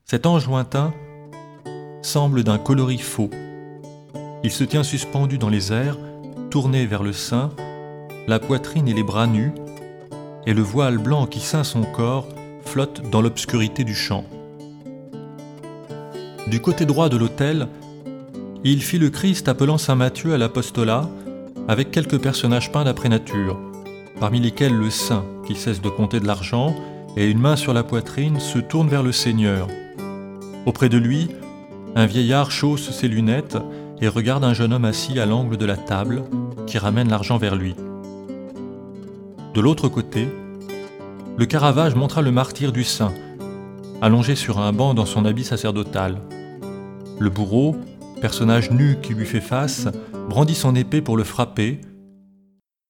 Cet ange lointain semble d'un coloris faux. Il se tient suspendu dans les airs, tourné vers le sein, la poitrine et les bras nus, et le voile blanc qui ceint son corps flotte dans l'obscurité du champ. Du côté droit de l'autel, il fit le Christ appelant saint Matthieu à l'apostolat, avec quelques personnages peints d'après nature, parmi lesquels le saint, qui cesse de compter de l'argent, et une main sur la poitrine, se tourne vers le Seigneur. Auprès de lui, un vieillard chausse ses lunettes et regarde un jeune homme assis à l'angle de la table, qui ramène l'argent vers lui. De l'autre côté, le Caravage montra le martyr du saint, allongé sur un banc dans son habit sacerdotal. Le bourreau, personnage nu qui lui fait face, brandit son épée pour le frapper,